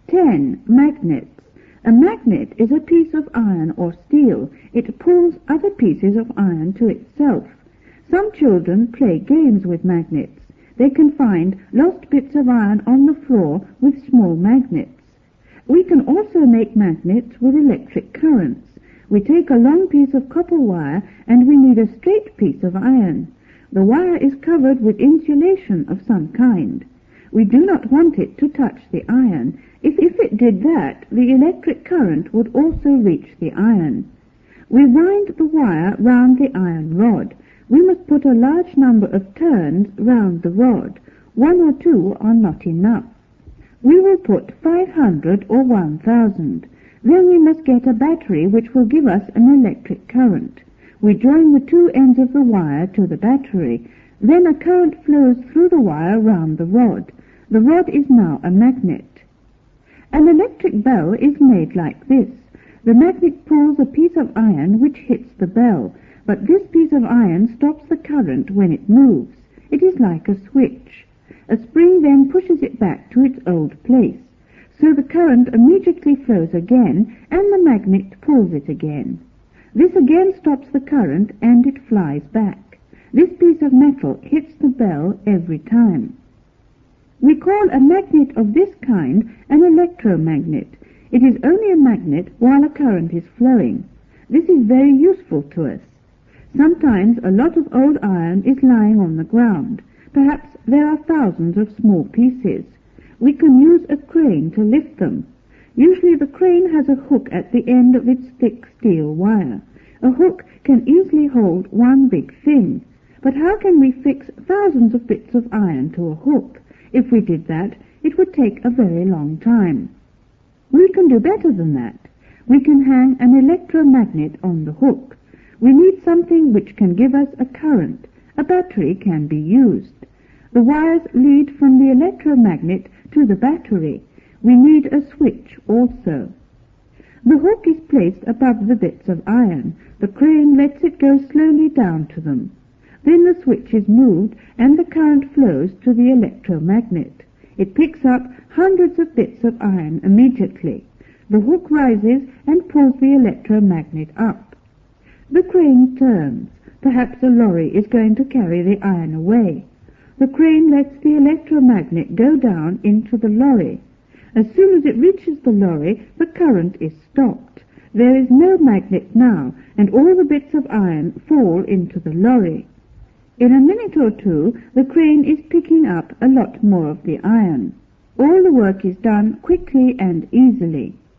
10. Magnets. A magnet is a piece of iron or steel. It pulls other pieces of iron to itself. Some children play games with magnets. They can find lost bits of iron on the floor with small magnets. We can also make magnets with electric currents. We take a long piece of copper wire and we need a straight piece of iron. The wire is covered with insulation of some kind. We do not want it to touch the iron. If it did that, the electric current would also reach the iron. We wind the wire round the iron rod. We must put a large number of turns round the rod. 1 or 2 are not enough. We will put 500 or 1,000. Then we must get a battery which will give us an electric current. We join the 2 ends of the wire to the battery. Then a current flows through the wire round the rod. The rod is now a magnet. An electric bell is made like this. The magnet pulls a piece of iron which hits the bell, but this piece of iron stops the current when it moves. It is like a switch. A spring then pushes it back to its old place. So the current immediately flows again, and the magnet pulls it again. This again stops the current, and it flies back. This piece of metal hits the bell every time. We call a magnet of this kind an electromagnet. It is only a magnet while a current is flowing. This is very useful to us. Sometimes a lot of old iron is lying on the ground. Perhaps there are thousands of small pieces. We can use a crane to lift them. Usually the crane has a hook at the end of its thick steel wire. A hook can easily hold one big thing. But how can we fix thousands of bits of iron to a hook? If we did that, it would take a very long time. We can do better than that. We can hang an electromagnet on the hook. We need something which can give us a current. A battery can be used. The wires lead from the electromagnet to the battery. We need a switch also. The hook is placed above the bits of iron. The crane lets it go slowly down to them. Then the switch is moved and the current flows to the electromagnet. It picks up hundreds of bits of iron immediately. The hook rises and pulls the electromagnet up. The crane turns. Perhaps a lorry is going to carry the iron away. The crane lets the electromagnet go down into the lorry. As soon as it reaches the lorry, the current is stopped. There is no magnet now, and all the bits of iron fall into the lorry. In a minute or 2, the crane is picking up a lot more of the iron. All the work is done quickly and easily.